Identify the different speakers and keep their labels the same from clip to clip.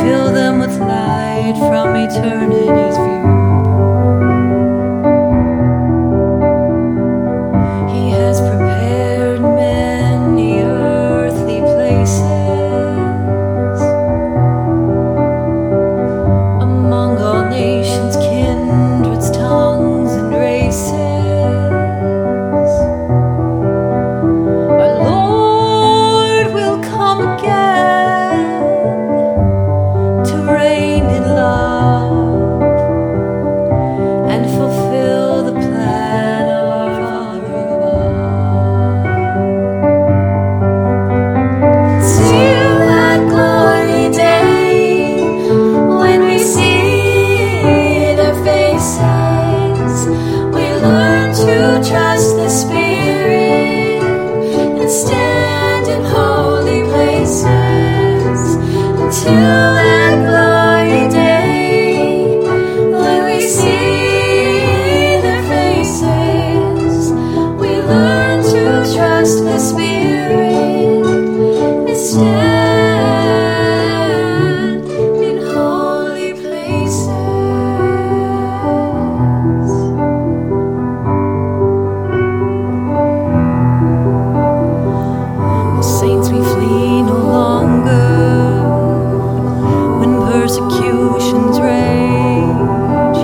Speaker 1: fill them with light from eternity's view. He has prepared many earthly places among all nations, kindreds, tongues, and races. Our Lord will come again to reign in love and fulfill the plan of our Father above. Till that glory day, when we see their faces, we learn to trust the Spirit and stand in holy places. Until that glory day, when we see their faces, we learn to trust the Spirit and stand in holy places. Saints, we flee no longer when persecutions rage.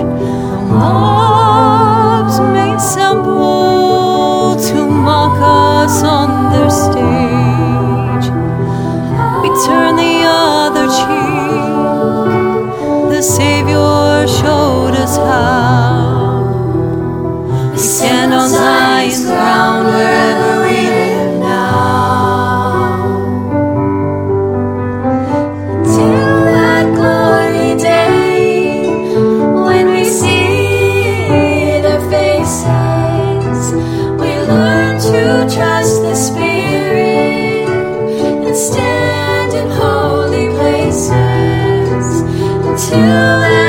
Speaker 1: Mobs may assemble to mock us on their stage. We turn the other cheek. The Savior showed us how. We stand on Zion's ground wherever we live now. Till that glory day, when we see their faces, we learn to trust the Spirit and stand in holy places. Until that